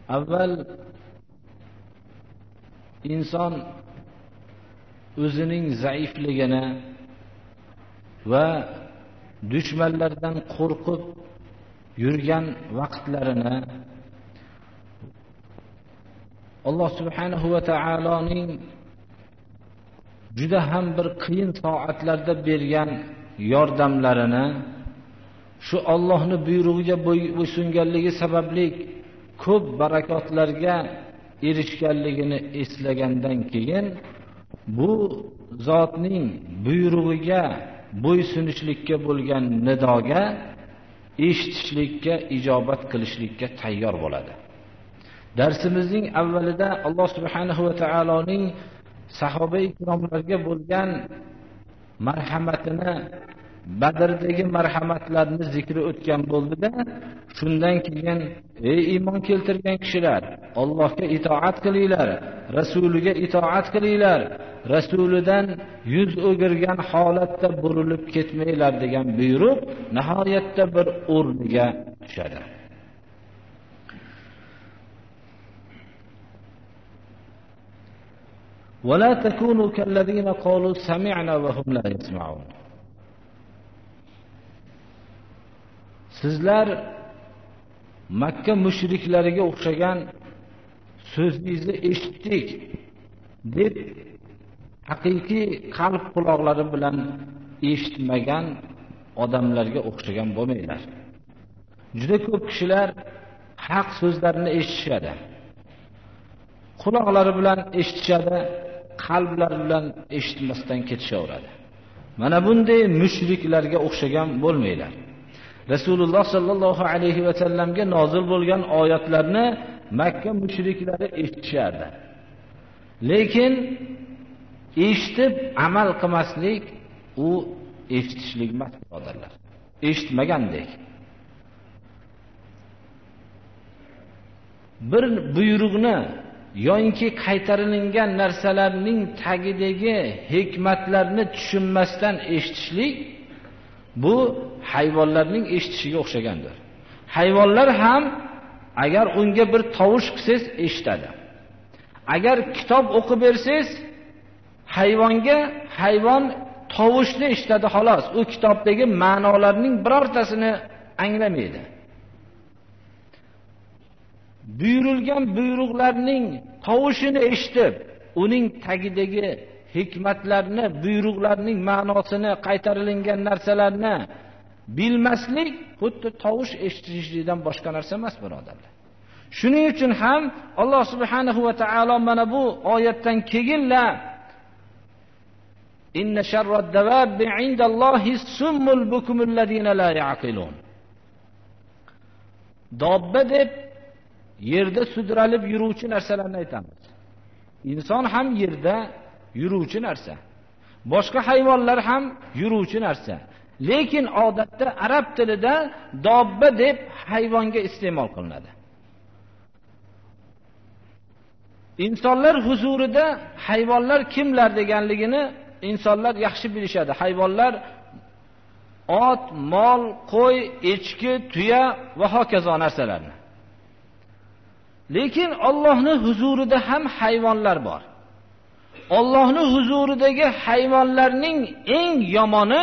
avval inson o'zining zaifligini va dushmanlardan qo'rqib yurgan vaqtlarini Alloh subhanahu va taoloning juda ham bir qiyin soatlarda bergan yordamlarini, shu Allohning buyrug'iga bo'ysunganligi sababli ko'p barakotlarga erishganligini eslagandan keyin bu zotning buyrug'iga bo'ysunishlikka bo'lgan nidoga eshitishlikka, ijobat qilishlikka tayyor bo'ladi. Darsimizning avvalida Alloh subhanahu va taoloning sahoba-i ikromlarga bo'lgan marhamatini, Badrdagi marhamatlarni zikri o'tgan bo'ldi-da, shundan keyin ey iymon keltirgan kishilar, Allohga itoat qilinglar, rasuliga itoat qilinglar, rasulidan yuz o'girgan holatda burilib ketmanglar degan buyruq nihoyatda bir o'rniga tushadi. ولا تكونوا كالذين قالوا سمعنا وهم لا يسمعون. Sizlar Makka mushriklariga o'xshagan so'zingizni eshitdik deb haqiqiy qalb quloqlari bilan eshitmagan odamlarga o'xshagan bo'lmanglar. Juda ko'p kishilar haq so'zlarni eshitishadi, quloqlari bilan eshitishadi, qalblari bilan eshitmasdan ketishaveradi. Mana bunday mushriklarga o'xshagan bo'lmanglar. Rasululloh sallallohu alayhi va sallamga nozil bo'lgan oyatlarni Makka mushriklari eshitishardi. Lekin eshitib amal qilmaslik u eshitishlik emas, birodarlar. Eshitmagandek. Bir buyruqni yoki qaytarilgan narsalarning tagidagi hikmatlarni tushunmasdan eshitishlik bu hayvonlarning eshitishiga o'xshagandir. Hayvonlar ham agar unga bir tovush qilsangiz eshitadi. Agar kitob o'qib bersangiz hayvon tovushni eshitadi xolos. U kitobdagi ma'nolarning birortasini anglamaydi. Buyurilgan buyruqlarning tovushini eshitib, uning tagidagi hikmatlarni, buyruqlarning ma'nosini, qaytarilgan narsalarni bilmaslik xuddi tovush eshitishlikdan boshqa narsa emas, birodarlar. Shuning uchun ham Alloh subhanahu va taolo mana bu oyatdan keyinla inna sharrad dawabi indallohi summul bukumul ladina la yaqilun. Dobba deb yerda sudralib yuruvchi narsalarni aytamiz. Inson ham yerda yuruvchi narsa. Boshqa hayvonlar ham yuruvchi narsa. Lekin odatda arab tilida dobba deb hayvonga iste'mol qilinadi. Insonlar huzurida hayvonlar kimlar deganligini insonlar yaxshi bilishadi. Hayvonlar ot, mol, qo'y, echki, tuya va hokazo narsalarni. Lekin Allohning huzurida ham hayvonlar bor. Allohning huzuridagi hayvonlarning eng yomoni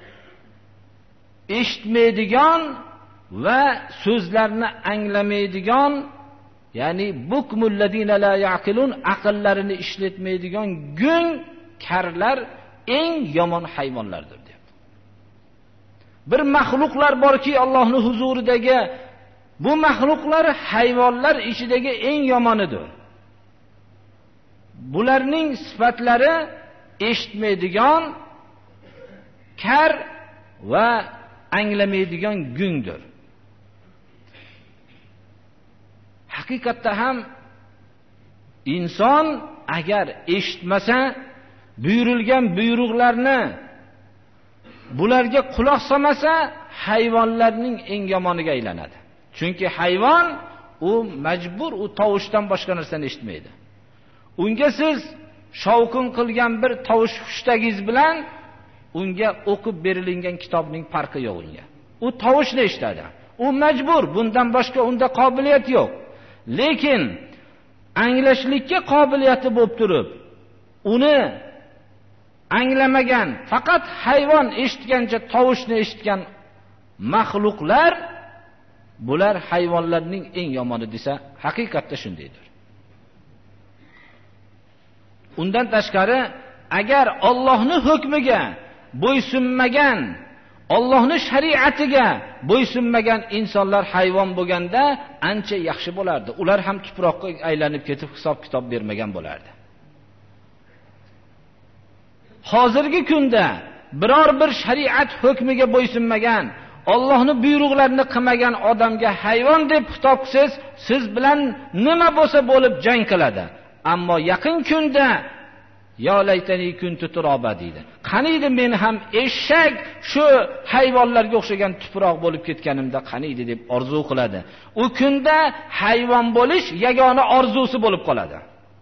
eshitmaydigan va so'zlarni anglamaydigan, ya'ni bukmul ladina la yaqilun, aqllarini ishlatmaydigan gung karlar eng yomon hayvonlardir deb. Bir maxluqlar borki Allohning huzuridagi, bu maxluqlar hayvonlar ichidagi eng yomonidir. Bularning sifatlari eshitmaydigan, kar va anglamaydigan gungdir. Haqiqatda ham inson agar eshitmasa, buyurilgan buyruqlarni bularga quloq solmasa, hayvonlarning eng yomoniga aylanadi. Chunki hayvon u majbur, u tovushdan boshqa narsani eshitmaydi. Unga siz shovqin qilgan bir tovush hushtagingiz bilan unga o'qib berilgan kitobning farqi yo'q unga. U tovushni eshitadi. U majbur, bundan boshqa unda qobiliyat yo'q. Lekin anglashlikka qobiliyati bo'lib turib, uni anglamagan, faqat hayvon eshitgancha tovushni eshitgan maxluqlar, bular hayvonlarning eng yomoni desa, haqiqatda shundaydir. Undan tashqari, agar Allohning hukmiga bo'ysunmagan, Allohning shariatiga bo'ysunmagan insonlar hayvon bo'lganda ancha yaxshi bo'lardi. Ular ham tuproqqa aylanib ketib hisob-kitob bermagan bo'lardi. Hozirgi kunda biror bir shariat hukmiga bo'ysunmagan, Allohning buyruqlarini qilmagan odamga hayvon deb xitob qilsangiz, siz bilan nima bo'lsa bo'lib jang qiladi. Ammo yaqin kunda yo laytani kuntu turoba deydi. Qaniydi men ham eshak shu hayvonlarga o'xshagan tuproq bo'lib ketganimda qaniydi deb orzu qiladi. U kunda hayvon bo'lish yagona orzusi bo'lib qoladi.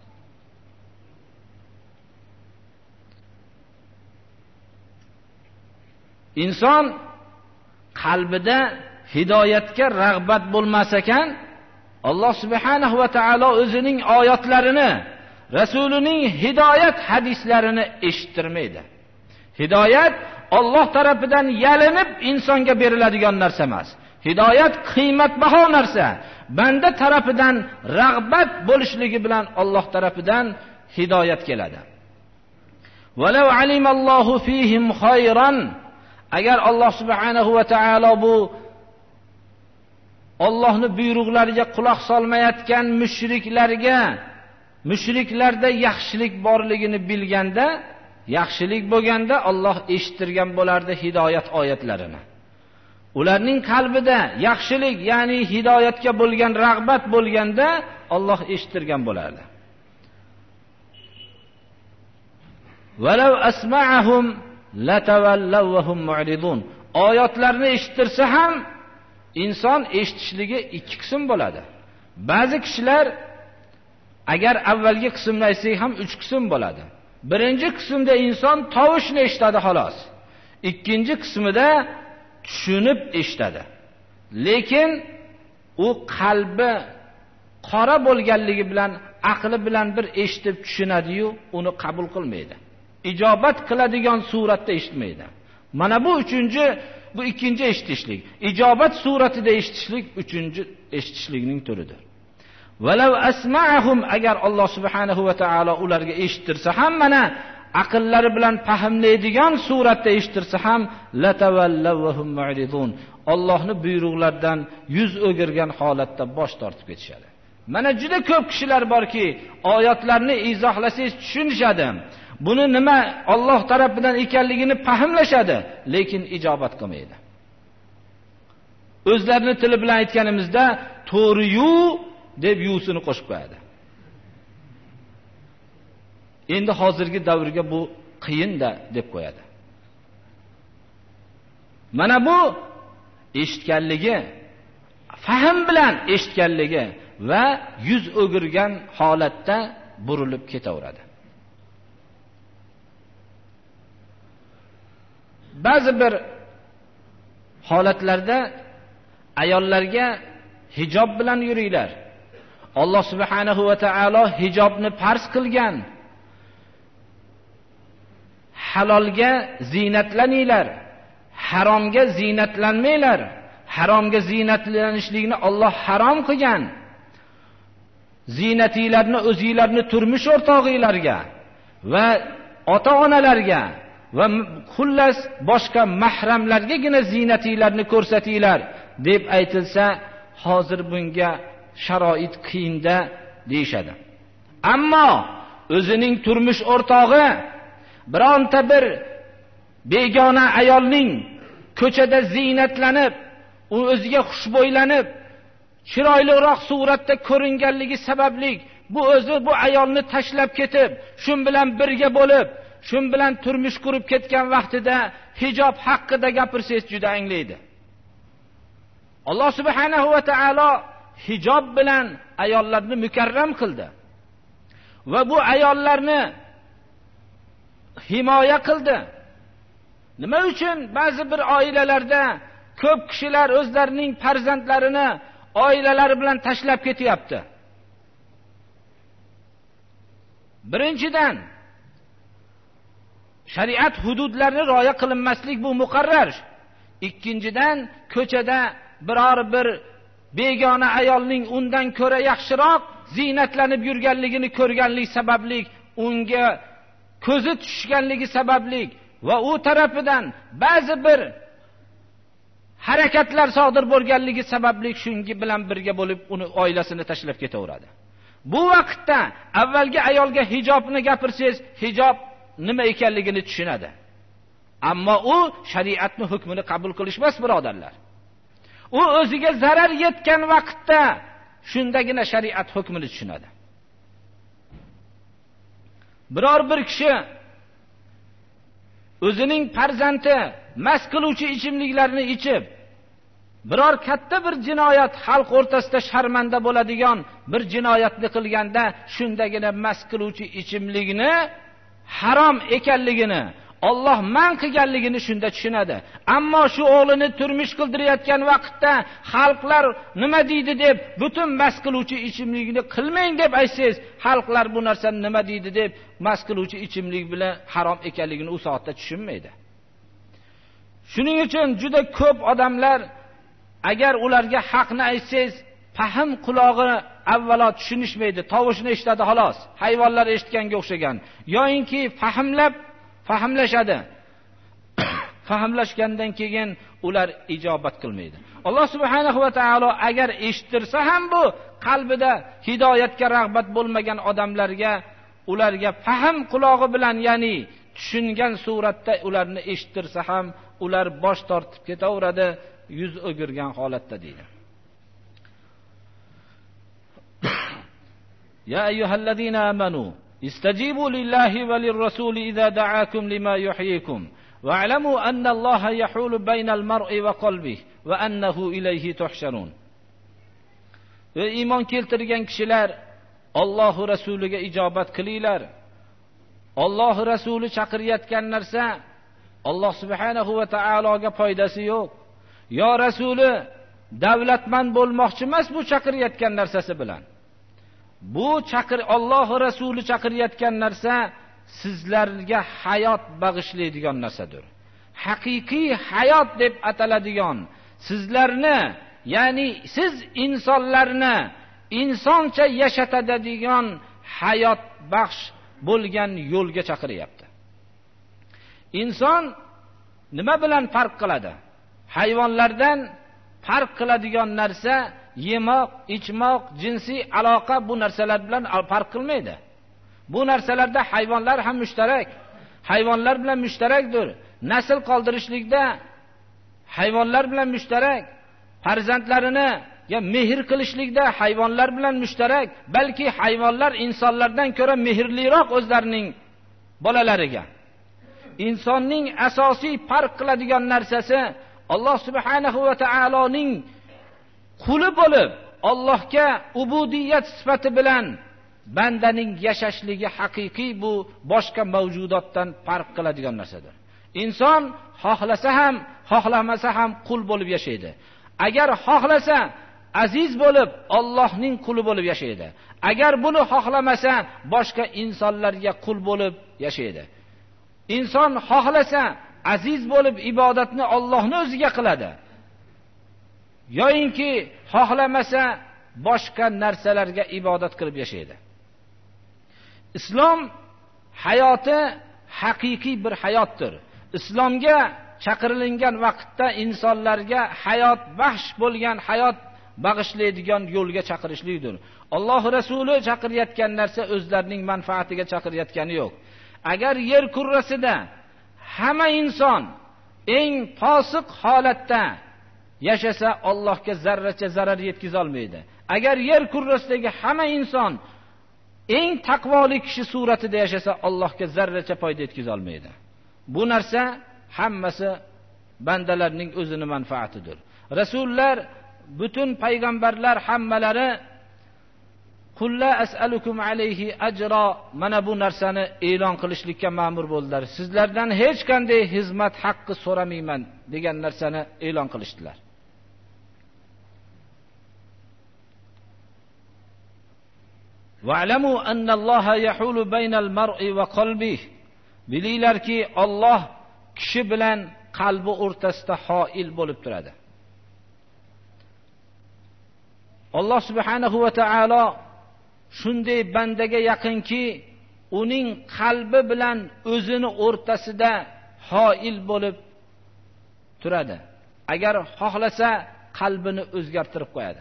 Inson qalbida hidoyatga rag'bat bo'lmas ekan, Alloh subhanahu va taolo o'zining oyatlarini, Rasulining hidoyat hadislarini eshittirmaydi. Hidoyat Alloh tarafidan yalinib insonga beriladigan narsa emas. Hidoyat qiymatbaho narsa. Banda tarafidan rag'bat bo'lishligi bilan Alloh tarafidan hidoyat keladi. Walau alimallohu fihim khayran, agar Alloh subhanahu va taolo bu Allohning buyruqlariga quloq solmayotgan mushriklarda yaxshilik borligini bilganda, yaxshilik bo'lganda Alloh eshittirgan bo'lardi hidoyat oyatlarini. Ularning qalbida yaxshilik, ya'ni hidoyatga bo'lgan rag'bat bo'lganda Alloh eshittirgan bo'lardi. Walau asma'ahum latawallaw wa hum mu'ridun. Oyatlarni eshittirsa ham inson eshitishligi ikki qism bo'ladi. Ba'zi kishilar agar avvalgi qismni aytsak ham 3 qism bo'ladi. Birinchi qismda inson tovushni eshitadi xolos. Ikkinchi qismida tushunib eshitadi. Lekin u qalbi qora bo'lganligi bilan, aqli bilan bir eshitib tushunadi-yu, uni qabul qilmaydi. Ijobat qiladigan suratda eshitmaydi. Mana bu ikkinchi eshitishlik. Ijobat suratida eshitishlik uchinchi eshitishlikning turidir. Walau asma'ahum, agar Alloh subhanahu va taolo ularga eshittirsa ham, mana aqllari bilan fahmlaydigan suratda eshittirsa ham, latawallaw va hum mu'ridun. Allohning buyruqlaridan yuz o'girgan holatda bosh tortib ketishadi. Mana juda ko'p kishilar borki, oyatlarni izohlasangiz tushunishadi. Buni nima Alloh tarafidan ekanligini fahmlashadi, lekin ijobat qilmaydi. O'zlarining tili bilan aytganimizda to'g'ri-yu deb yusini qo'shib qo'yadi. Endi hozirgi davrga bu qiyin-da deb qo'yadi. Mana bu eshitganligi, fahm bilan eshitganligi va yuz o'girgan holatda burilib ketaveradi. Ba'zi bir holatlarda ayollarga hijob bilan yuringlar. Alloh subhanahu va taolo hijobni farz qilgan. Halolga ziynatlaninglar, haromga ziynatlanmanglar. Haromga ziynatlanishlikni Alloh harom qilgan. Ziynatinglarni o'zingizlarning turmush o'rtog'inglarga va ota-onalarga va xullas boshqa mahramlargagina ziynatinglarni ko'rsatinglar deb aytilsa, hozir bunga sharoit qiyinda deyshadi. Ammo o'zining turmush o'rtog'i bironta bir begona ayolning ko'chada ziynatlanib, u o'ziga xushbo'ylanib, chiroyliroq suratda ko'ringanligi sababli bu o'zi bu ayolni tashlab ketib, shun bilan birga bo'lib, shun bilan turmush qurib ketgan vaqtida hijob haqida gapirsangiz juda anglaydi. Alloh subhanahu va taolo hijob bilan ayollarni mukarram qildi va bu ayollarni himoya qildi. Nima uchun ba'zi bir oilalarda ko'p kishilar o'zlarining farzandlarini oilalari bilan tashlab ketyapti? Birinchidan, shariat hududlarini rioya qilinmaslik bu muqarrar. Ikkinchidan, ko'chada biror bir begona ayolning undan ko'ra yaxshiroq ziynatlanib yurganligini ko'rganlik sababli, unga ko'zi tushganligi sababli va u tarafidan ba'zi bir harakatlar sodir bo'lganligi sababli shunga bilan birga bo'lib uni oilasini tashlab ketaveradi. Bu vaqtda avvalgi ayolga hijobni gapirsangiz, hijob nima ekanligini tushunadi. Ammo u shariatning hukmini qabul qilishmas, birodarlar. U o'ziga zarar yetgan vaqtda shundagina shariat hukmini tushunadi. Biror bir kishi o'zining farzandi mast qiluvchi ichimliklarni ichib, biror katta bir jinoyat, xalq o'rtasida sharmanda bo'ladigan bir jinoyatni qilganda, shundagina mast qiluvchi ichimlikni harom ekanligini, Alloh man qilganligini shunda tushunadi. Ammo shu o'g'lini turmush qildirayotgan vaqtda xalqlar nima deydi deb, butun mast qiluvchi ichimlikni qilmang deb aytsangiz, xalqlar bu narsani nima deydi deb mast qiluvchi ichimlik bilan harom ekanligini u soatda tushunmaydi. Shuning uchun juda ko'p odamlar, agar ularga haqni aytsangiz, fahm qulog'i avvalo tushunishmaydi, tovushni eshitadi xolos. Hayvonlar eshitganga o'xshagan. Yo'inki fahmlashadi. Fahmlashgandan keyin ular ijobat qilmaydi. Alloh subhanahu va taolo agar eshittirsa ham bu qalbida hidoyatga rag'bat bo'lmagan odamlarga, ularga fahm qulog'i bilan, ya'ni tushungan suratda ularni eshittirsa ham ular bosh tortib ketaveradi, yuz o'girgan holatda deydi. Ya ayyuhallazina amanu istajibu lillahi va lirrasuli idza da'akum lima yuhyikum wa'lamu anna Alloha yahulu baynal mar'i va qalbihi va annahu ilayhi tuhsharun. Ey iymon keltirgan kishilar, Alloh rasuliga ijobat qilinglar. Alloh rasuli chaqirayotgan narsa Alloh subhanahu va taologa foydasi yo'q. Yo rasuli davlatmand bo'lmoqchi emas bu chaqirayotgan narsasi bilan. Bu Alloh rasuli chaqirayotgan narsa sizlarga hayot bag'ishlaydigan narsadir. Haqiqiy hayot deb ataladigan, sizlarni, ya'ni siz insonlarni insoncha yashatadigan hayot baxsh bo'lgan yo'lga chaqiryapti. Inson nima bilan farq qiladi? Hayvonlardan farq qiladigan narsa yemoq, ichmoq, jinsiy aloqa, bu narsalar bilan farq qilmaydi. Bu narsalarda hayvonlar ham mushtarak. Hayvonlar bilan mushtarakdir. Nasl qoldirishlikda hayvonlar bilan mushtarak. Farzandlarini mehr qilishlikda hayvonlar bilan mushtarak. Balki hayvonlar insonlardan ko'ra mehrliroq o'zlarining bolalariga. Insonning asosiy farq qiladigan narsasi Alloh subhanahu va taoloning quli bo'lib, Allohga ubudiyat sifati bilan bandaning yashashligi haqiqiy, bu boshqa mavjudotdan farq qiladigan narsadir. Inson xohlasa ham, xohlamasa ham qul bo'lib yashaydi. Agar xohlasa aziz bo'lib Allohning quli bo'lib yashaydi. Agar buni xohlamasa boshqa insonlarga qul bo'lib yashaydi. Inson xohlasa aziz bo'lib ibodatni Allohning o'ziga qiladi. Yo'inki xohlamasa boshqa narsalarga ibodat qilib yashaydi. Islom hayoti haqiqiy bir hayotdir. Islomga chaqirilgan vaqtda insonlarga hayot baxsh bo'lgan, hayot bag'ishlaydigan yo'lga chaqirishlikdir. Alloh rasuli chaqirayotgan narsa o'zlarining manfaatiga chaqirayotgani yo'q. Agar yer kurrasida hamma inson eng fosiq holatda yashasa, Allohga zarracha zarar yetkiza olmaydi. Agar yer kurrasidagi hamma inson eng taqvoli kishi suratida yashasa, Allohga zarracha foyda yetkiza olmaydi. Bu narsa hammasi bandalarning o'zining manfaatidir. Rasullar, butun payg'ambarlar hammalari Qulla as'alukum alayhi ajra, mana bu narsani e'lon qilishlikka ma'mur bo'ldilar. Sizlardan hech qanday xizmat haqqi so'ramayman degan narsani e'lon qilishdilar. Wa'lamu anna Alloha yahulu baynal mar'i va qalbihi. Bilinglarki, Alloh kishi bilan qalbi o'rtasida hoil bo'lib turadi. Alloh subhanahu va taolo shunday bandaga yaqinki, uning qalbi bilan o'zini o'rtasida hoil bo'lib turadi. Agar xohlasa qalbini o'zgartirib qo'yadi.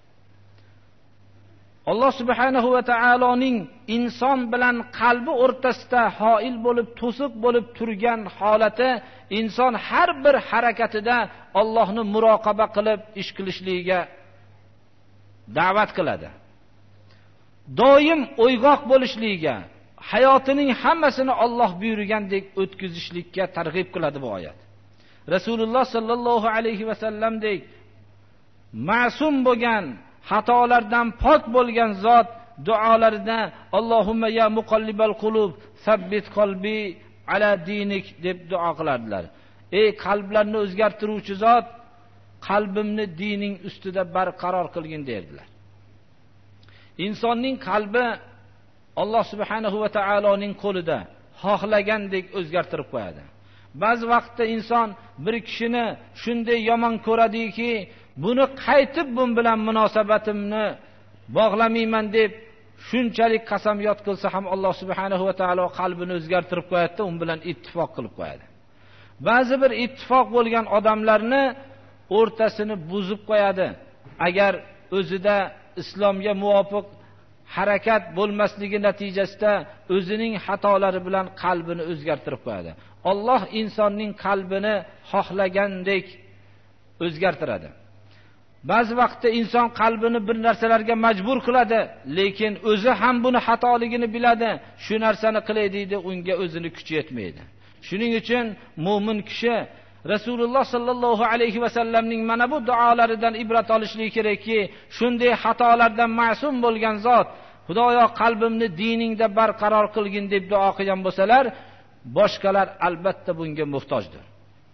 Alloh subhanahu va taoloning inson bilan qalbi o'rtasida hoil bo'lib, to'siq bo'lib turgan holati inson har bir harakatida Allohni muroqaba qilib ish qilishligiga da'vat qiladi. Doim o'yg'oq bo'lishligiga, hayotining hammasini Alloh buyurgandek o'tkazishlikka targ'ib qiladi bu oyat. Rasululloh sallallohu alayhi va sallamdek ma'sum bo'lgan, xatolardan pok bo'lgan zot duolarida Allohumma ya muqallibal qulub sabbit qalbi ala dinik deb duo qilardilar. Ey qalblarni o'zgartiruvchi zot, qalbimni dining ustida barqaror qilgin derdilar. Insonning qalbi Alloh subhanahu va taoloning qo'lida, xohlagandek o'zgartirib qo'yadi. Ba'zi vaqtda inson bir kishini shunday yomon ko'radiki, buni qaytib bun bilan munosabatimni bog'lamayman deb shunchalik qasamyod qilsa ham Alloh subhanahu va taolo qalbini o'zgartirib qo'yadi, u bilan ittifoq qilib qo'yadi. Ba'zi bir ittifoq bo'lgan odamlarni o'rtasini buzib qo'yadi. Agar o'zida islomga muvofiq harakat bo'lmasligi natijasida o'zining xatolari bilan qalbini o'zgartirib qo'yadi. Alloh insonning qalbini xohlagandek o'zgartiradi. Ba'zi vaqtda inson qalbini bir narsalarga majbur qiladi, lekin o'zi ham buni xatoligini biladi. Shu narsani qilay deydi, unga o'zini kuchi yetmaydi. Shuning uchun mu'min kishi Rasululloh sallallohu alayhi va sallamning mana bu duolaridan ibrat olishligi kerakki, shunday xatolardan ma'sum bo'lgan zot, Xudoyo qalbimni diningda barqaror qilgin deb duo qilgan bo'lsalar, boshqalar albatta bunga muhtojdir.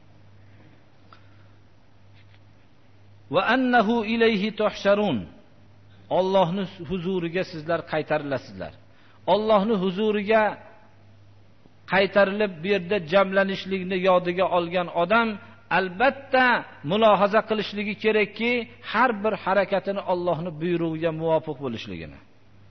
Va annahu ilayhi tuhsharun. Allohning huzuriga sizlar qaytarilasizlar. Allohning huzuriga qaytarilib bu yerda jamlanishlikni yodiga olgan odam albatta mulohaza qilishligi kerakki, har bir harakatini Allohning buyrug'iga muvofiq bo'lishligini.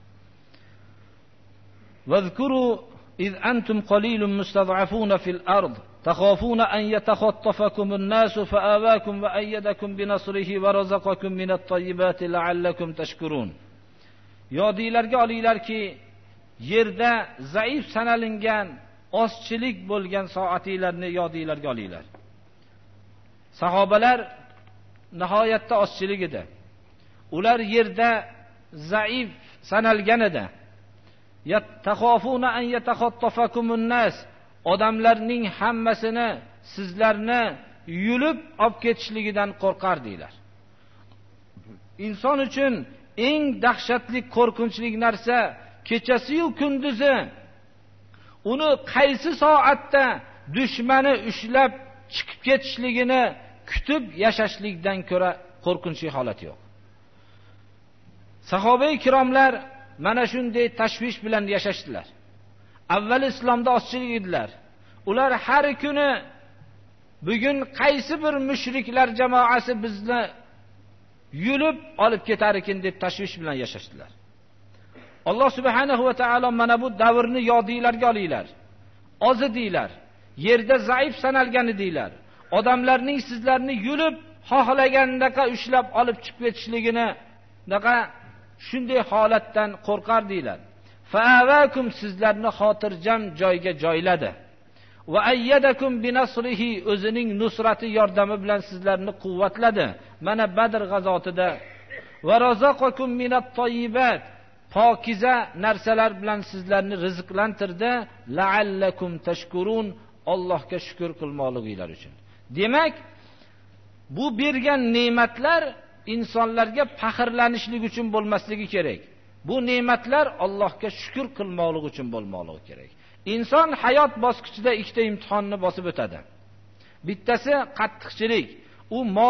Vazkuru iz antum qalilun mustad'afuna fil ard takhafuna an yatakhattafakum an-nas fa'awakum wa ayyadakum bi nasrihi wa razaqakum min at-tayyibati la'allakum tashkurun. Yodinglarga olinglarki, yerda zaif sanalingan, ozchilik bo'lgan soatinglarni yodinglarga olinglar. Sahobalar nihoyatda ozchilik edi. Ular yerda zaif sanalgan edi. Yattakhafuna an yatakhattafakumun nas. Odamlarning hammasini sizlarni yulib olib ketishligidan qo'rqardinglar. Inson uchun eng dahshatli, qo'rqinchli narsa kechasi-yu kunduzi uni qaysi soatda dushmani ushlab chiqib ketishligini kutib yashashlikdan ko'ra qo'rqinchli holat yo'q. Sahoba-i kiromlar mana shunday tashvish bilan yashashdilar. Avval islomda ozchilik edilar. Ular har kuni bugun qaysi bir mushriklar jamoasi bizni yulib olib ketar ekan deb tashvish bilan yashashdilar. Alloh subhanahu va taolo mana bu davrni yodinglarga olinglar. Oz edinglar. Yerda zaif sanalgan edinglar. Odamlarning sizlarni yulib xohlagandaqa ushlab olib chiqib ketishligini daqa shunday holatdan qo'rqardinglar. Fa'avakum sizlarni xotirjam joyga joyladi. Va ayyadakum bi nasrihi o'zining nusrati yordami bilan sizlarni quvvatladi. Mana Badr g'azotida va razaqakum minat tayyibat pokiza narsalar bilan sizlarni rizqlantirdi. La'allakum tashkurun Allohga shukr qilmoqliginglar uchun. Demak, bu bergan ne'matlar insonlarga faxrlanishlik uchun bo'lmasligi kerak. Bu ne'matlar Allohga shukr qilmoqlik uchun bo'lmoqligi kerak. Inson hayot bosqichida ikkita imtihonni bosib o'tadi. Bittasi qattiqchilik. U mol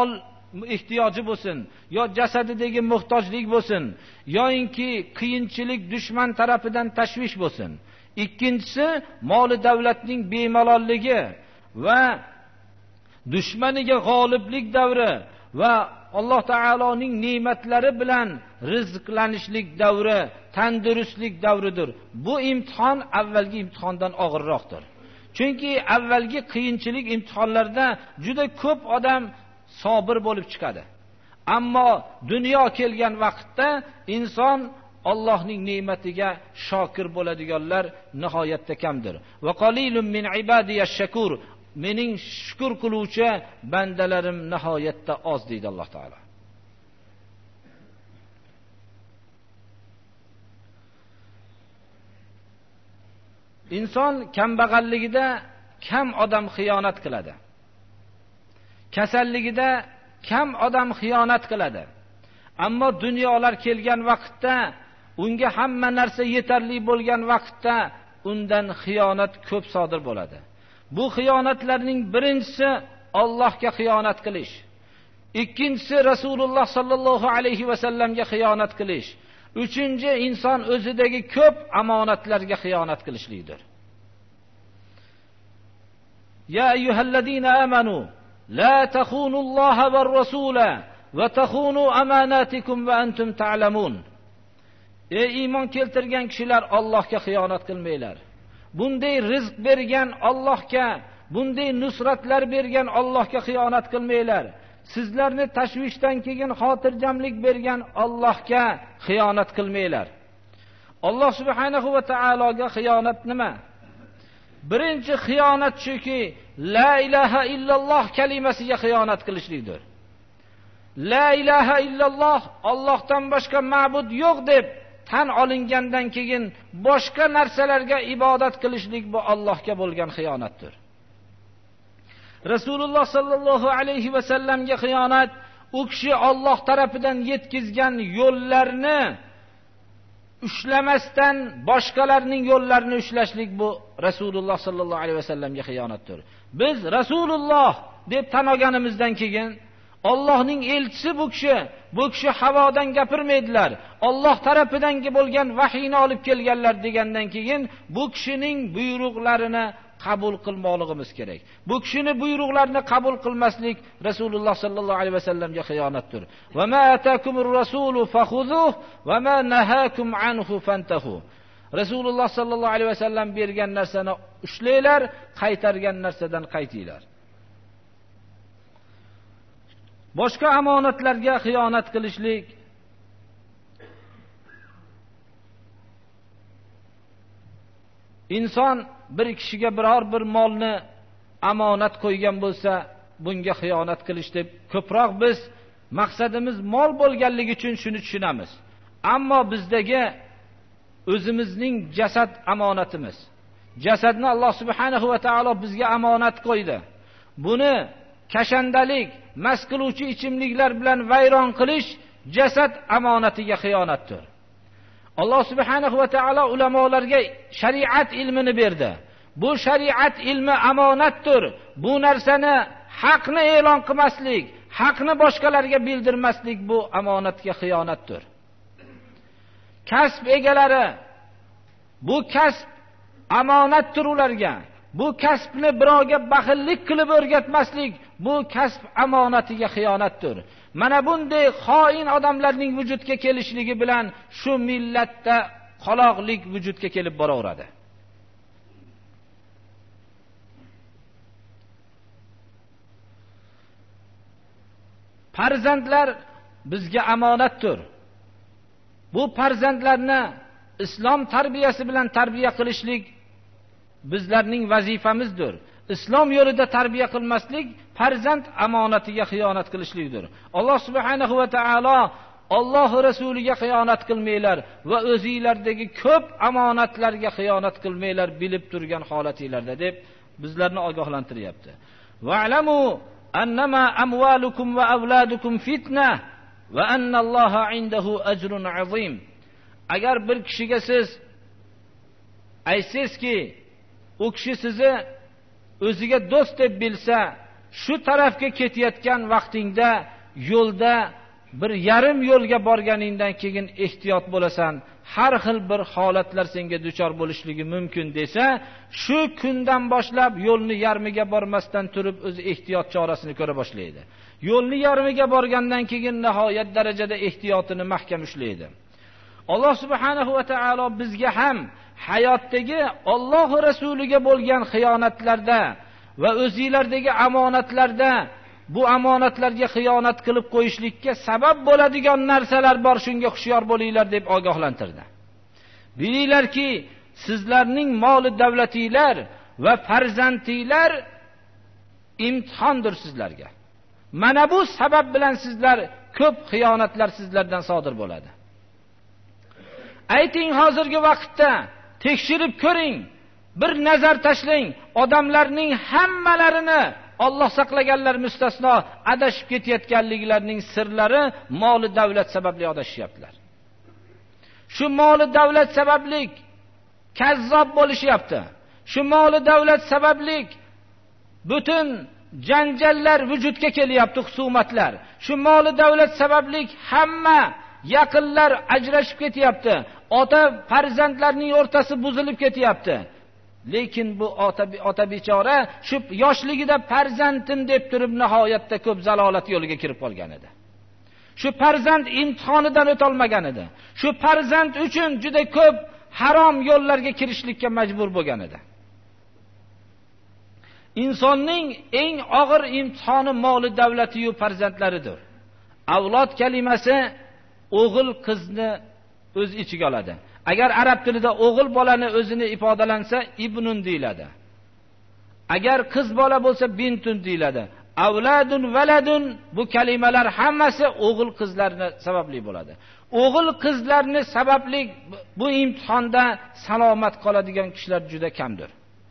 ehtiyoji bo'lsin, yo jasadidagi muhtojlik bo'lsin, yoinki qiyinchilik dushman tarafidan tashvish bo'lsin. Ikkinchisi moli davlatning bemalolligi va dushmaniga g'oliblik davri va Alloh taoloning ne'matlari bilan rizqlanishlik davri, tandurustlik davridir. Bu imtihon avvalgi imtihondan og'irroqdir. Chunki avvalgi qiyinchilik imtihonlarda juda ko'p odam sabr bo'lib chiqadi. Ammo dunyo kelgan vaqtda inson Allohning ne'matiga shokir bo'ladiganlar nihoyatda kamdir. Va qalilun min ibadiyash shakur. Mening shukr qiluvchi bandalarim nihoyatda oz deydi Alloh taolo. Inson kambag'alligida kam odam xiyonat qiladi. Kasalligida kam odam xiyonat qiladi. Ammo dunyolar kelgan vaqtda, unga hamma narsa yetarli bo'lgan vaqtda undan xiyonat ko'p sodir bo'ladi. Bu xiyonatlarning birinchisi Allohga xiyonat qilish. Ikkinchisi Rasululloh sallallohu alayhi va sallamga xiyonat qilish. Uchinchi inson o'zidagi ko'p amonatlarga xiyonat qilishlikdir. Ya ayyuhallazina amanu la takhunulloha var rasula va takhunu amanatikum va antum ta'lamun. Ey iymon keltirgan kishilar, Allohga xiyonat qilmanglar. Bunday rizq bergan Allohga, bunday nusratlar bergan Allohga xiyonat qilmanglar. Sizlarni tashvishdan keyin xotirjamlik bergan Allohga xiyonat qilmanglar. Alloh subhanahu va taologa xiyonat nima? Birinchi xiyonat shuki, la ilaha illalloh kalimasiga xiyonat qilishlikdir. La ilaha illalloh, Allohdan boshqa ma'bud yo'q deb tan olingandan keyin boshqa narsalarga ibodat qilishlik bu Allohga bo'lgan xiyonatdir. Rasululloh sallallohu alayhi va sallamga xiyonat, u kishi Alloh tarafidan yetkizgan yo'llarni ushlamasdan boshqalarning yo'llarini ushlashlik bu Rasululloh sallallohu alayhi va sallamga xiyonatdir. Biz Rasululloh deb tan olganimizdan keyin Allohning elchisi bu kishi havodan gapirmaydilar. Alloh tarafidan bo'lgan vahiyni olib kelganlar degandan keyin bu kishining buyruqlarini qabul qilmoqligimiz kerak. Bu kishining buyruqlarini qabul qilmaslik Rasululloh sallallohu alayhi vasallamga xiyonatdir. Va ma atakumur rasulu fakhuzuh va ma nahakum anhu fantahu. Rasululloh sallallohu alayhi vasallam bergan narsani ushlanglar, qaytargan narsadan qaytinglar. Boshqa amonatlarga xiyonat qilishlik inson bir kishiga biror bir molni amonat qo'ygan bo'lsa, bunga xiyonat qilish deb ko'proq biz maqsadimiz mol bo'lganligi uchun shuni tushunamiz. Ammo bizdagi o'zimizning jasad amonatimiz. Jasadni Alloh subhanahu va taolo bizga amonat qo'ydi. Buni kashandalik, mast qiluvchi ichimliklar bilan vayron qilish jasad amonatiga xiyonatdir. Alloh subhanahu va taolo ulamolarga shariat ilmini berdi. Bu shariat ilmi amonatdir. Bu narsani haqni e'lon qilmaslik, haqni boshqalarga bildirmaslik bu amonatga xiyonatdir. Kasb egalari bu kasb amonatdir ularga. Bu kasbni birovga baxillik qilib o'rgatmaslik bu kasb amonatiga xiyonatdir. Mana bunday xoin odamlarning vujudga kelishligi bilan shu millatda qaloqlik vujudga kelib boraveradi. Farzandlar bizga amonatdir. Bu farzandlarni islom tarbiyasi bilan tarbiya qilishlik bizlarning vazifamizdir. Islom yo'lida tarbiya qilmaslik farzand amonatiga xiyonat qilishlikdir. Alloh subhanahu va taolo Alloh rasuliga xiyonat qilmanglar va o'zinglardagi ko'p amonatlarga xiyonat qilmanglar bilib turgan holatinglarda deb bizlarni ogohlantiryapti. Va'lamu annama amwalukum va avladukum fitna va annalloha indahu ajrun azim. Agar bir kishiga siz aytsizki, u kishi sizni o'ziga do'st deb bilsa, shu tarafga ketayotgan vaqtingda yo'lda bir yarim yo'lga borganingdan keyin ehtiyot bo'lasan, har xil bir holatlar senga duchor bo'lishligi mumkin desa, shu kundan boshlab yo'lni yarmiga bormasdan turib o'zi ehtiyot chorasini ko'ra boshlaydi. Yo'lni yarmiga borgandan keyin nihoyat darajada ehtiyotini mahkam ushlaydi. Alloh subhanahu va taolo bizga ham hayotdagi Alloh va rasuliga bo'lgan xiyonatlarda va o'zinglardagi omonatlarda bu omonatlarga xiyonat qilib qo'yishlikka sabab bo'ladigan narsalar bor, shunga hushyor bo'linglar deb ogohlantirdi. Bilinglarki, sizlarning moli davlatinglar va farzandinglar imtihondir sizlarga. Mana bu sabab bilan sizlar ko'p xiyonatlar sizlardan sodir bo'ladi. Ayting, hozirgi vaqtda tekshirib ko'ring, bir nazar tashlang, odamlarning hammalarini Alloh saqlaganlar mustasno adashib ketayotganliklarining sirlari moli davlat sababli adashyaptilar. Shu moli davlat sababli kazzob bo'lishyapti. Shu moli davlat sababli butun janjallar vujudga kelyapti, husumatlar. Shu moli davlat sababli hamma yaqinlar ajrashib ketyapti. Ota farzandlarning o'rtasi buzilib ketyapti. Lekin bu ota bechora shu yoshligida farzandim deb turib nihoyatda ko'p zalolat yo'liga kirib qolgan edi. Shu farzand imtihonidan o'ta olmagan edi. Shu farzand uchun juda ko'p harom yo'llarga kirishlikka majbur bo'lgan edi. Insonning eng og'ir imtihoni moli davlati yu farzandlaridir. Avlod kalimasi o'g'il qizni o'z ichiga oladi. Agar arab tilida o'g'il bolani o'zini ifodalansa ibnun deyiladi. Agar qiz bola bo'lsa bintun deyiladi. Avladun valadun bu kalimalar hammasi o'g'il qizlarni sababli bo'ladi. O'g'il qizlarni sababli bu imtihonda salomat qoladigan kishilar juda kamdir.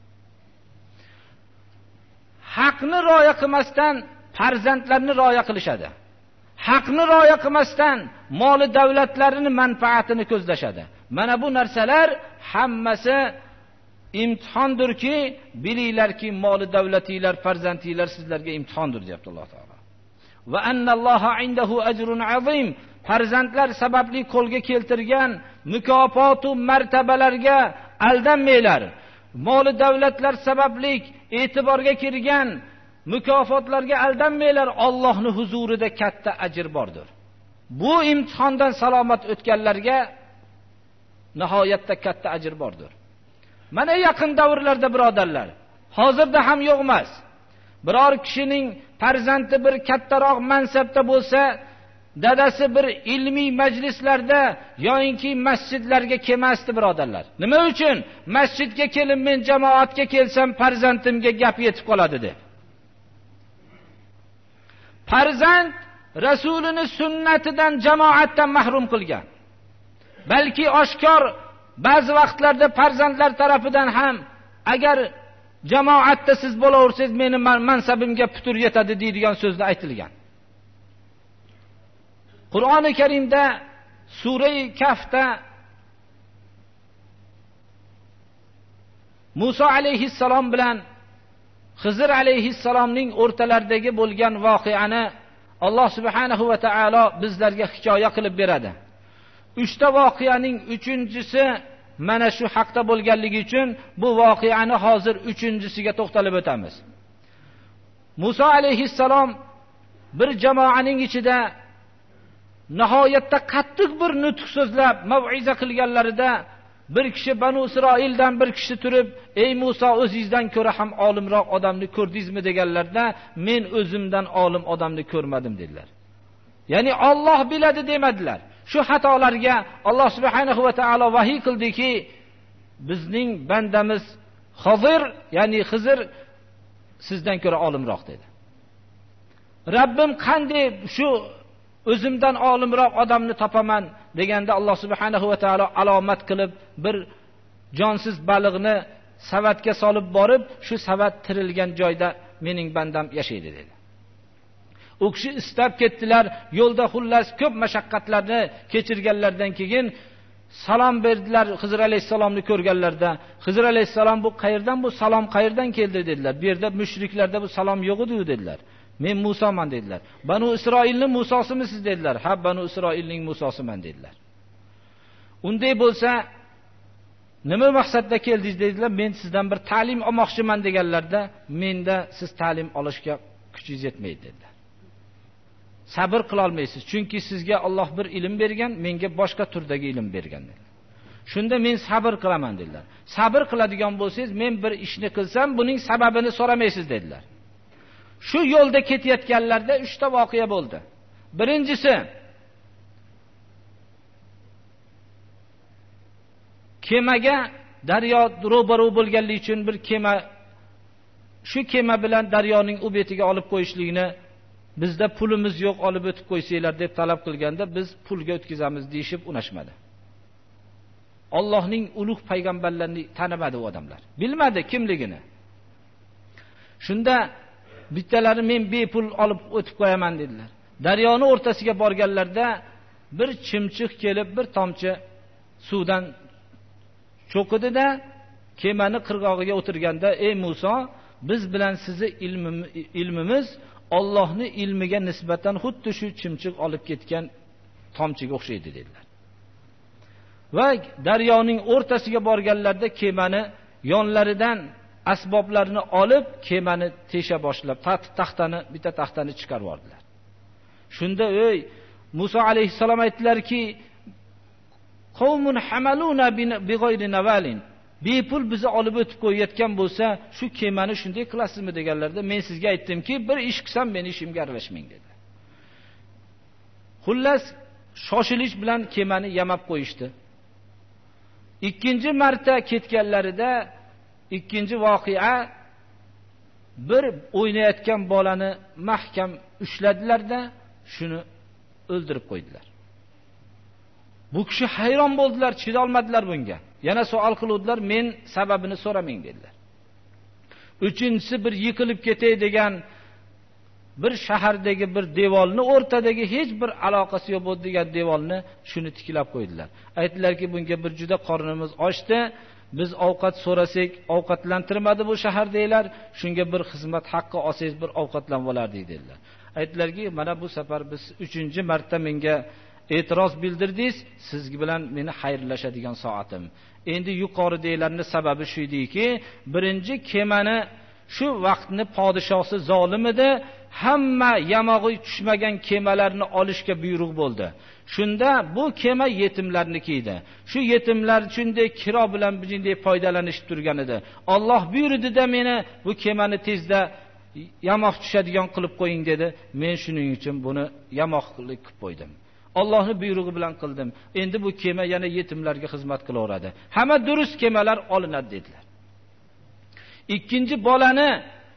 Haqni rioya qilmasdan farzandlarni rioya qilishadi. Haqni rioya qilmasdan moli davlatlarini manfaatini ko'zlashadi. Mana bu narsalar hammasi imtihondirki, bilinglarki moli davlatinglar, farzandinglar sizlarga imtihondir deyapti Alloh taolo. Va annalloha indahu ajrun azim. Farzandlar sababli qo'lga keltirgan mukofot va martabalarga aldanmanglar. Moli davlatlar sababli e'tiborga kirgan mukofotlarga aldanmanglar. Allohning huzurida katta ajr bordir. Bu imtihondan salomat o'tganlarga nihoyatda katta ajr bordir. Mana yaqin davrlarda birodarlar, hozirda ham yo'q emas. Biror kishining farzandi bir kattaroq mansabda bo'lsa, dadasi bir ilmiy majlislarda yo'inki masjidlarga kelmasdi birodarlar. Nima uchun? Masjidga kelib men jamoatga kelsam farzandimga gap yetib qoladi deb. Farzand Rasulining sunnatidan, jamoatdan mahrum qilgan. Balki oshkor ba'zi vaqtlarda farzandlar tarafidan ham agar jamoatda siz bo'laversangiz meni mansabimga putur yetadi deydigan so'zda aytilgan. Qur'oni Karimda sura-i Kahfda Musa alayhissalom bilan Xizr alayhissalomning o'rtalaridagi bo'lgan voqeani Alloh subhanahu va taolo bizlarga hikoya qilib beradi. 3 ta voqeaning 3-inchisi mana shu haqda bo'lganligi uchun bu voqeani hozir 3-inchisiga to'xtalib o'tamiz. Musa alayhissalom bir jamoaning ichida nihoyatda qattiq bir nutq so'zlab mav'iza qilganlarida bir kishi Banu Isroildan bir kishi turib, "Ey Musa, o'zingizdan ko'ra ham olimroq odamni ko'rdingizmi?" deganlarda, "Men o'zimdan olim odamni ko'rmadim" dedilar. Ya'ni Alloh biladi demadilar. Shu xatolarga Alloh subhanahu va taolo vahiy qildiki, bizning bandamiz Xizr, ya'ni Xizr sizdan ko'ra olimroq dedi. Rabbim qanday shu o'zimdan olimroq odamni topaman deganda Alloh subhanahu va taolo alomat qilib bir jonsiz baliqni savatga solib borib, shu savat tirilgan joyda mening bandam yashaydi dedi. U kishi istab ketdilar, yo'lda xullas ko'p mashaqqatlarni kechirganlardan keyin salom berdilar Xizr alayhisalomni ko'rganlarda. Xizr alayhisalom bu qayerdan, bu salom qayerdan keldi dedilar. Bu yerda mushriklarda bu salom yo'q edi dedilar. Men Musoman dedilar. Banu Isroilning Musosimisiz dedilar. Ha, Banu Isroilning Musosiman dedilar. Unday bo'lsa, nima maqsadda keldingiz dedilar. Men sizdan bir ta'lim olmoqchiman deganlarda, menda siz ta'lim olishga kuchingiz yetmaydi dedilar. Sabr qila olmaysiz, chunki sizga Alloh bir ilm bergan, menga boshqa turdagi ilm bergan dedilar. Shunda men sabr qilaman dedilar. Sabr qiladigan bo'lsangiz, men bir ishni qilsam, buning sababini so'ramaysiz dedilar. Shu yo'lda ketayotganlarda 3 ta voqea bo'ldi. Birinchisi, kemaga daryo ro'baro bo'lganligi uchun bir kema, shu kema bilan daryoning u betiga olib qo'yishlikni, bizda pulimiz yo'q, olib o'tib qo'ysanglar deb talab qilganda, biz pulga o'tkazamiz deyishib unashmadi. Allohning ulug' payg'ambarlarini tanimadi u odamlar. Bilmadi kimligini. Shunda bittalari men bepul olib o'tib qo'yaman dedilar. Daryoni o'rtasiga borganlarda bir chimchiq kelib bir tomchi suvdan cho'qidi-da, kemani qirg'og'iga o'tirganda, ey Muso, biz bilan sizni ilmimiz Allohning ilmiga nisbatan xuddi shu chimchiq olib ketgan tomchiga o'xshaydi dedilar. Va daryoning o'rtasiga borganlarda kemani yonlaridan asboblarni olib, kemani tesha boshlab, bitta taxtani chiqarib yubordilar. Shunda ey Muso alayhissalom aytdilarki, qavmun hamaluna bighayri navalin. Bepul bizni olib o'tib qo'yayotgan bo'lsa, shu kemani shunday qilasizmi deganlarda, men sizga aytdimki, bir ish qilsam meni ishimga aralashmang dedi. Xullas, shoshilish bilan kemani yamab qo'yishdi. Ikkinchi marta ketganlarida, ikkinchi voqea, bir o'ynayotgan bolani mahkam ushladilar-da, shuni o'ldirib qo'ydilar. Bu kishi hayron bo'ldilar, chida olmadilar bunga. Yana savol qiluvdilar, men sababini so'ramang dedilar. Uchinchisi, bir yiqilib ketay degan bir shahardagi bir devorni o'rtadagi hech bir aloqasi yo'q bo'lgan devorni shuni tiklab qo'ydilar. Aytdilarki, bunga bir juda qornimiz ochdi, biz ovqat so'rasak ovqatlantirmadi bu shahardaglar, shunga bir xizmat haqqi olsangiz bir ovqatlanib olardik dedilar. Aytdilarki, mana bu safar biz 3-marta menga e'tiroz bildirdingiz, siz bilan meni xayrlashadigan soatim. Endi yuqoridagilarning sababi shu ediki, birinchi kemani shu vaqtni podshosi zolim edi, hamma yamog'i tushmagan kemalarni olishga buyruq bo'ldi. Shunda bu kema yetimlarniki edi. Shu yetimlar shunday kiro bilan bunday foydalanishib turgan edi. Alloh buyurdi-da, meni bu kemani tezda yamoq tushadigan qilib qo'ying dedi. Men shuning uchun buni yamoq qilib qo'ydim. Allohning buyrug'i bilan qildim. Endi bu kema yana yetimlarga xizmat qilaveradi. Hamma durust kemalar olinadi dedilar. Ikkinchi bolani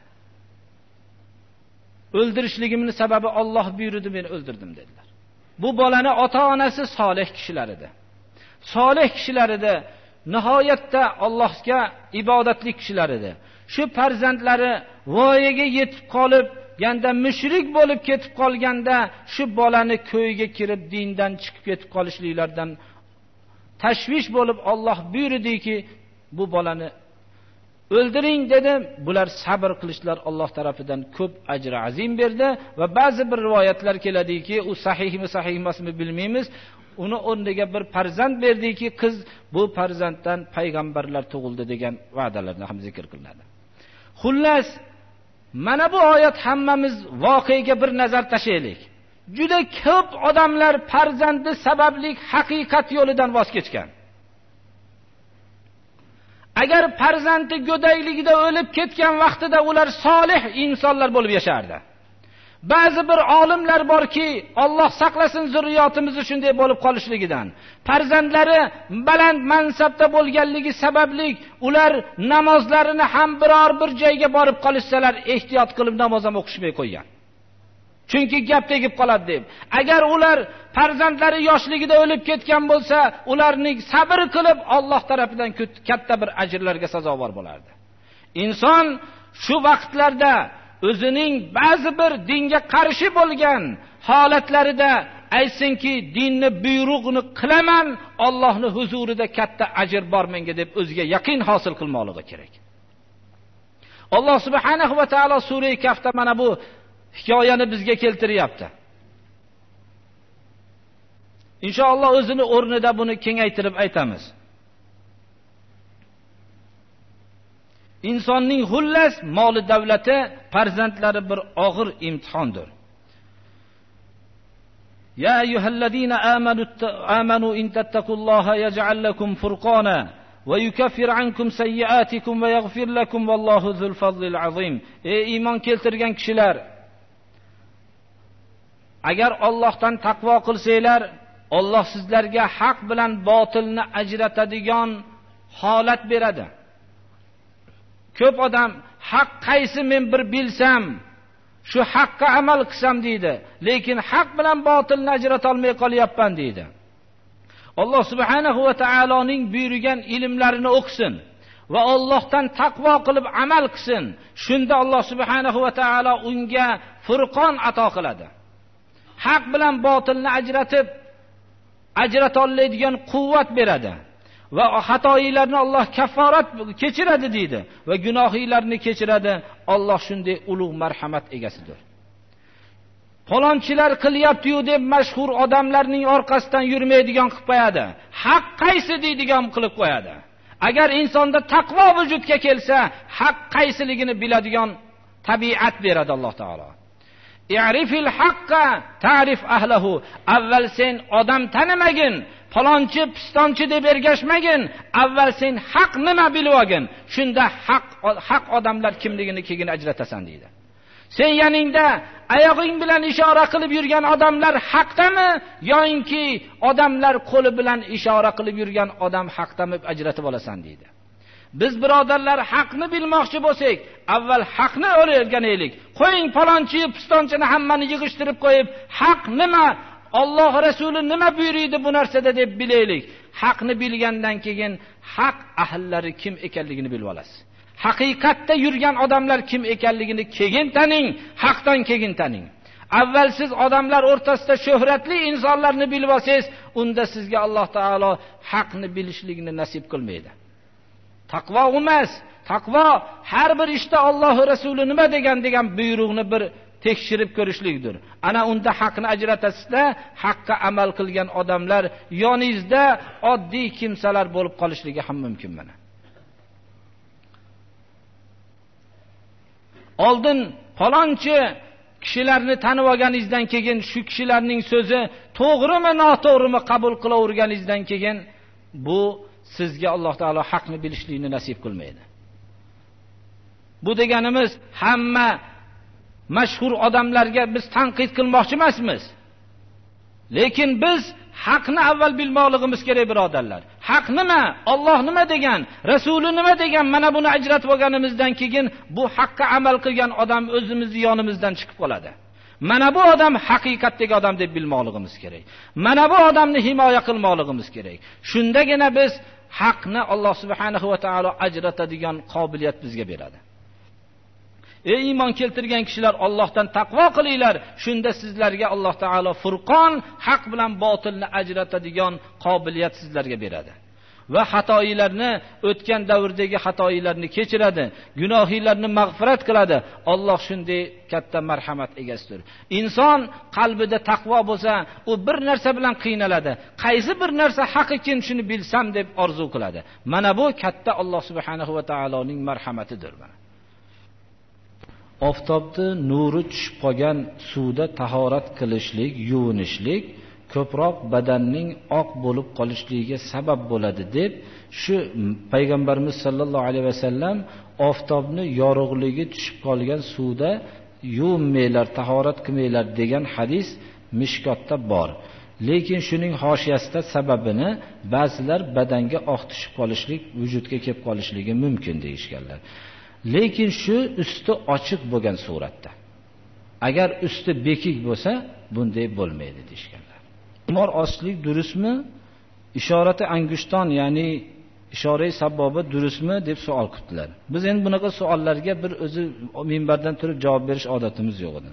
o'ldirishligimning sababi Alloh buyurdi, men o'ldirdim dedilar. Bu bolani ota-onasi solih kishilar edi. Solih kishilar edi, nihoyatda Allohga ibodatli kishilar edi. Shu farzandlari voyaga yetib qolib, yanda mushrik bo'lib ketib qolganda, shu bolani ko'yiga kirib dindan chiqib ketib qolishliklardan tashvish bo'lib Alloh buyurdiki, bu bolani o'ldiring dedi. Bular sabr qilishlar Alloh tarafidan ko'p ajr azim berdi va ba'zi bir rivoyatlar keladiki, u sahihmi sahih emasmi bilmaymiz. Uni o'rniga bir farzand berdiki, qiz, bu farzanddan payg'ambarlar tug'ildi degan va'dalarni ham zikr qilinadi. Xullas, mana bu oyat hammamiz voqeaga bir nazar tashlaylik. Juda ko'p odamlar farzandi sababli haqiqat yo'lidan voz kechgan. Agar farzandi go'dayligida o'lib ketgan vaqtida ular solih insonlar bo'lib yashardi. Ba'zi bir olimlar borki, Alloh saqlasin zurriyotimizni shunday bo'lib qolishligidan. Farzandlari baland mansabda bo'lganligi sababli ular namozlarini ham biror bir joyga borib qolishsalar, ehtiyot qilib namoz ham o'qishmay qo'ygan. Chunki gap tegib qoladi deb. Agar ular farzandlari yoshligida o'lib ketgan bo'lsa, ularning sabr qilib Alloh tarafidan katta bir ajrlarga sazovor bo'lardi. Inson shu vaqtlarda o'zining ba'zi bir dinga qarshi bo'lgan holatlarida aytsinki, dinni buyrug'ini qilaman, Allohning huzurida katta ajr bor menga deb o'ziga yaqin hosil qilmoqligi kerak. Alloh subhanahu va taolo sura Kahfda mana bu hikoyani bizga keltiryapti. Inshaalloh o'zini o'rnida buni kengaytirib aytamiz. Insonning xullas moli davlati, farzandlari bir og'ir imtihondir. Ya ayyuhallazina amanu in tattaqulloha yaj'al lakum furqana va yukaffir ankum sayyi'atikum va yaghfir lakum vallohu zul fazlil azim. Ey iymon keltirgan kishilar, agar Allohdan taqvo qilsanglar, Alloh sizlarga haq bilan botilni ajratadigan holat beradi. Ko'p odam haq qaysi men bir bilsam, shu haqqa amal qilsam deydi, lekin haq bilan botilni ajrata olmay qolyapman deydi. Alloh subhanahu va taoloning buyurgan ilmlarini o'qisin va Allohdan taqvo qilib amal qilsin. Shunda Alloh subhanahu va taolo unga furqon ato qiladi. Haq bilan botilni ajrata oladigan quvvat beradi va xatoyilarni Alloh kafforat kechiradi deydi va gunohlarni kechiradi. Alloh shunday ulug' marhamat egasidir. Falonchilar qilyapti-yu deb mashhur odamlarning orqasidan yurmaydigan qilib qo'yadi. Haq qaysi deydigan qilib qo'yadi. Agar insonda taqvo vujudga kelsa, haq qaysiligini biladigan tabiat beradi Alloh taolo. I'rifil haqqa ta'rif ahlahu. Avval sen odam tanimagin, falonchi pistonchi deb ergashmagin. Avval sen haq nima bilib olgin. Shunda haq odamlar kimligini keyin ajratasan deydi. Sen yaningda oyog'ing bilan ishora qilib yurgan odamlar haqdami yoki odamlar qo'li bilan ishora qilib yurgan odam haqdami ajratib olasan deydi. Biz birodarlar haqni bilmoqchi bo'lsak, avval haqni o'rganaylik. Qo'ying falonchi pistonchini hammani yig'ishtirib qo'yib, haq nima, Alloh Rasuli nima buyurdi bu narsada deb bilaylik. Haqni bilgandan keyin haq ahllari kim ekanligini bilib olasiz. Haqiqatda yurgan odamlar kim ekanligini keyin taning, haqdan keyin taning. Avval siz odamlar o'rtasida shuhratli insonlarni bilib olsangiz, unda sizga Alloh taolo haqni bilishlikni nasib qilmaydi. Taqvo emas. Taqvo har bir ishda Alloh Rasuli nima degan buyruqni bir tekshirib ko'rishlikdir. Ana unda haqni ajratasizda, haqqa amal qilgan odamlar yoningizda oddiy kimsalar bo'lib qolishligi ham mumkin mana. Oldin falonchi kishilarni tanib olganingizdan keyin shu kishilarning so'zi to'g'rimi, noto'g'rimi qabul qilaverganingizdan keyin bu sizga Alloh taolo haqni bilishlikni nasib qilmaydi. Bu deganimiz hamma mashhur odamlarga biz tanqid qilmoqchi emasmiz. Lekin biz haqni avval bilmoqligimiz kerak birodarlar. Haq nima? Alloh nima degan? Rasuli nima degan? Mana buni ajratib olganimizdan keyin bu haqqa amal qilgan odam o'zimizni yonimizdan chiqib qoladi. Mana bu odam haqiqatdagi odam deb bilmoqligimiz kerak. Mana bu odamni himoya qilmoqligimiz kerak. Shundagina biz haqni Alloh subhanahu va taolo ajratadigan qobiliyat bizga beradi. Ey iymon keltirgan kishilar, Allohdan taqvo qilinglar. Shunda sizlarga Alloh taolo furqon, haq bilan botilni ajratadigan qobiliyat sizlarga beradi. Va xatoyilarni, o'tgan davrdagi xatoyilarni kechiradi, gunohlarni mag'firat qiladi. Alloh shunday katta marhamat egasidir. Inson qalbida taqvo bo'lsa, u bir narsa bilan qiynaladi. Qaysi bir narsa haq ekan shuni bilsam deb orzu qiladi. Mana bu katta Alloh subhanahu va taoloning marhamatidir. Oftobda nuri tushib qolgan suvda tahorat qilishlik, yuvinishlik ko'proq badanning oq bo'lib qolishligiga sabab bo'ladi deb shu payg'ambarimiz sollallohu alayhi vasallam oftobni yorug'ligi tushib qolgan suvda yuvinmanglar, tahorat qilmanglar degan hadis Mishkotda bor. Lekin shuning hoshiyasida sababini ba'zilar badanga oq tushib qolishlik, vujudga kelib qolishligi mumkin deyishganlar. Lekin shu usti ochiq bo'lgan suratda. Agar usti bekik bo'lsa, bunday bo'lmaydi deyshganlar. Qimor ochlik durustmi? Ishorati angushton, ya'ni ishorai saboba durustmi deb savol qildilar. Biz endi bunaqa savollarga bir o'zi minbardan turib javob berish odatimiz yo'q edi.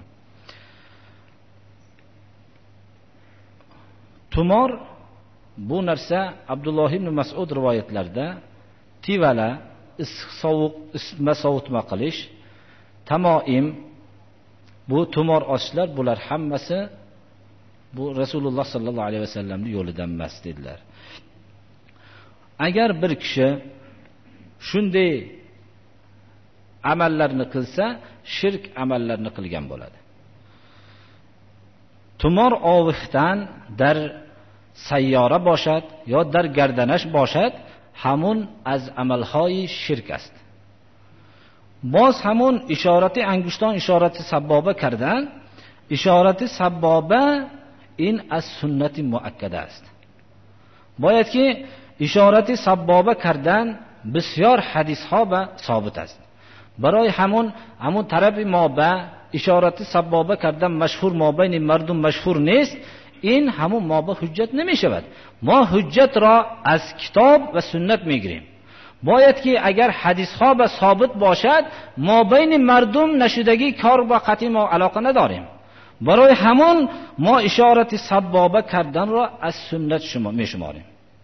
Tumor bu narsa Abdulloh ibn Mas'ud rivoyatlarida tivala, issiq sovuq isitma sovutma qilish, tamoim, bu tumor ochishlar bular hammasi bu Rasululloh sallallohu alayhi vasallamning yo'lidan emas dedilar. Agar bir kishi shunday amallarni qilsa, shirk amallarni qilgan bo'ladi. Tumor oviqdan dar sayyora boshad yo dar gardanash boshad, hamun az amalhoyi shirk است. باز همون اشارت انگشتان اشارت سبابه کردن، اشارت سبابه این از سنت مؤکده است. باید که اشارت سبابه کردن بسیار حدیث ها و ثابت است. برای همون طرف ما به اشارت سبابه کردن مشهور ما بین مردم مشهور نیست، این همون ما به حجت نمی شود. ما حجت را از کتاب و سنت می گیریم. باید که اگر حدیث ها به ثابت باشد، ما بین مردم نشدگی کار با قطعی ما علاقه نداریم. برای همون ما اشارت سبابه کردن را از سنت می شماریم.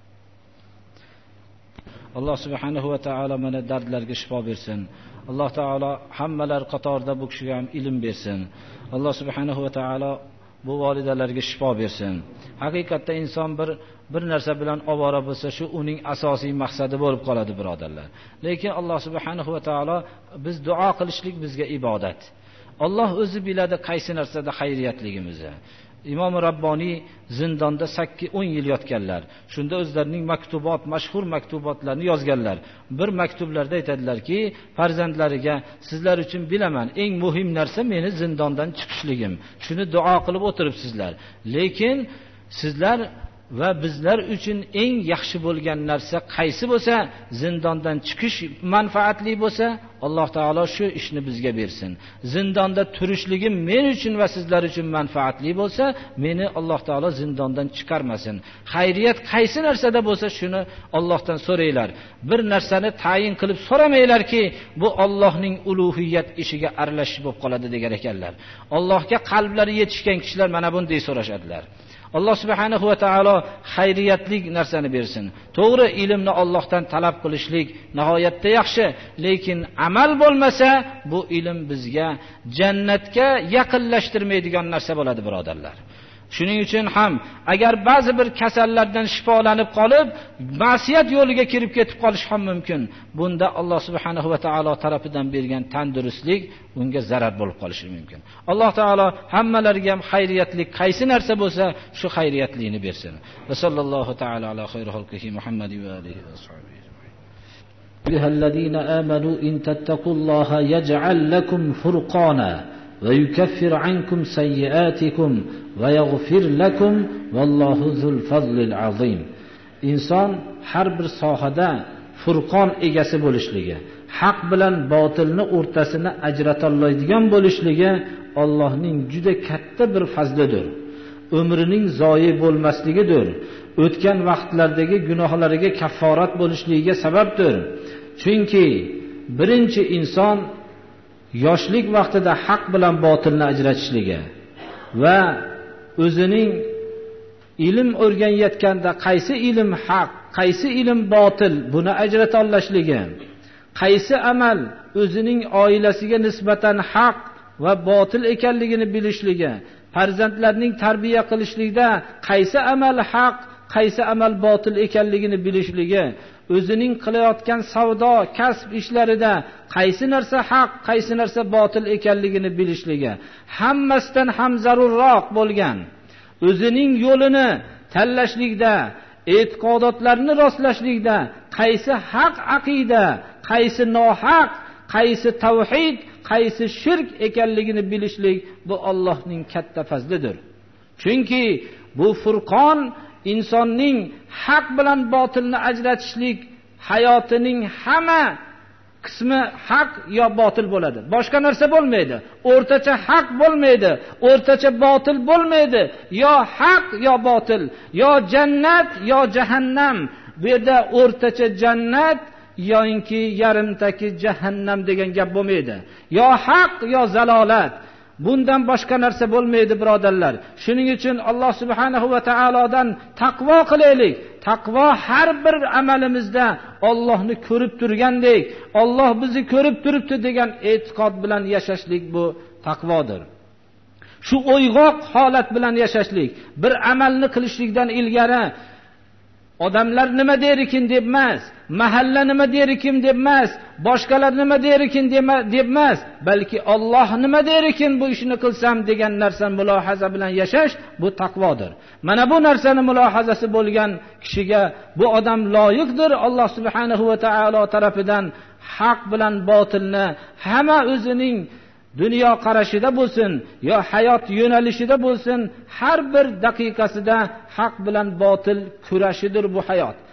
الله سبحانه و تعالی من dardlarga shifo bersin. Alloh taolo hammalar qatorida bu kishiga ham ilm bersin. Alloh subhanahu va taolo bu validalarga shifo bersin. Haqiqatda inson bir narsa bilan ovora bo'lsa, shu uning asosiy maqsadi bo'lib qoladi, birodarlar. Lekin Alloh subhanahu va taolo biz duo qilishlik bizga ibodat. Alloh o'zi biladi qaysi narsada xayriyatligimizni. Imom Rabboniy zindonda 8-10 yil yotganlar. Shunda o'zlarining mashhur maktubotlarini yozganlar. Bir maktublarda aytadilarki, farzandlariga sizlar uchun bilaman, eng muhim narsa meni zindondan chiqishligim. Shuni duo qilib o'tiribsizlar. Lekin sizlar va bizlar uchun eng yaxshi bo'lgan narsa qaysi bo'lsa, zindondan chiqish manfaatli bo'lsa, Alloh taolo shu ishni bizga bersin. Zindonda turishligim men uchun va sizlar uchun manfaatli bo'lsa, meni Alloh taolo zindondan chiqarmasin. Xayriyat qaysi narsada bo'lsa, shuni Allohdan so'ranglar. Bir narsani tayin qilib so'ramanglarki, bu Allohning ulug'iyat ishiga aralashish bo'lib qoladi degan ekanlar. Allohga qalblari yetishgan kishilar mana bunday so'rashadilar. Alloh subhanahu va taolo xayriyatli narsani bersin. To'g'ri, ilmni Allohdan talab qilishlik nihoyatda yaxshi, lekin amal bo'lmasa, bu ilm bizga jannatga yaqinlashtirmaydigan narsa bo'ladi, birodarlar. Shuning uchun ham agar ba'zi bir kasallardan shifolanib qolib, ma'siyat yo'liga kirib ketib qolish ham mumkin. Bunda Alloh subhanahu va taolo tarafidan bergan tandurustlik unga zarar bo'lib qolishi mumkin. Alloh taolo hammalariga ham xayriyatlik qaysi narsa bo'lsa, shu xayriyatlikni bersin. Va sallallohu taala ala xayri xalqihi Muhammad va alihi va sahbihi. Ayyuhallazina amanu in tattaqulloha yaj'al lakum furqana va yukaffir ankum sayyi'atikum va yaghfir lakum vallohu zul fazlil azim. Inson har bir sohada furqon egasi bo'lishligi, haq bilan botilni o'rtasini ajrata oladigan bo'lishligi Allohning juda katta bir fazlidir. Umrining zoyi bo'lmasligidir. O'tgan vaqtlardagi gunohlariga kafforat bo'lishligiga sababdir. Chunki birinchi inson yoshlik vaqtida haq bilan botilni ajratishligi va o'zining ilm o'rganayotganda qaysi ilm haq, qaysi ilm botil buni ajrata olishligi, qaysi amal o'zining oilasiga nisbatan haq va botil ekanligini bilishligi, farzandlarning tarbiya qilishlikda qaysi amal haq, qaysi amal botil ekanligini bilishligi, o'zining qilayotgan savdo, kasb ishlarida qaysi narsa haq, qaysi narsa botil ekanligini bilishligi, hammasidan ham zarurroq bo'lgan o'zining yo'lini tanlashlikda, e'tiqodotlarni rostlashlikda qaysi haq aqida, qaysi nohaq, qaysi tavhid, qaysi shirk ekanligini bilishlik bu Allohning katta fazlidir. Chunki bu furqon insonning haq bilan botilni ajratishlik hayotining hamma qismi haq yo botil bo'ladi. Boshqa narsa bo'lmaydi. O'rtacha haq bo'lmaydi, o'rtacha botil bo'lmaydi. Yo haq yo botil, yo jannat yo jahannam. Bu yerda o'rtacha jannat yoinki yarimtaki jahannam degan gap bo'lmaydi. Yo haq yo zalolat. Bundan boshqa narsa bo'lmaydi, birodarlar. Shuning uchun Alloh subhanahu va taolodan taqvo qilaylik. Taqvo har bir amalimizda Allohni ko'rib turgandek, Alloh bizni ko'rib turibdi degan e'tiqod bilan yashashlik bu taqvodir. Shu o'yg'oq holat bilan yashashlik, bir amalni qilishlikdan ilgari odamlar nima der ekan deb emas, mahalla nima der ekan deb emas, boshqalar nima der ekan deb emas, balki Alloh nima der ekan bu ishni qilsam degan narsani mulohaza bilan yashash bu taqvodir. Mana bu narsani mulohazasi bo'lgan kishiga bu odam loyiqdir Alloh subhanahu va taolo tarafidan haq bilan botilni hamma o'zining dunyo qarashida bo'lsin, yo hayot yo'nalishida bo'lsin, har bir daqiqasida haq bilan botil kurashidir bu hayot.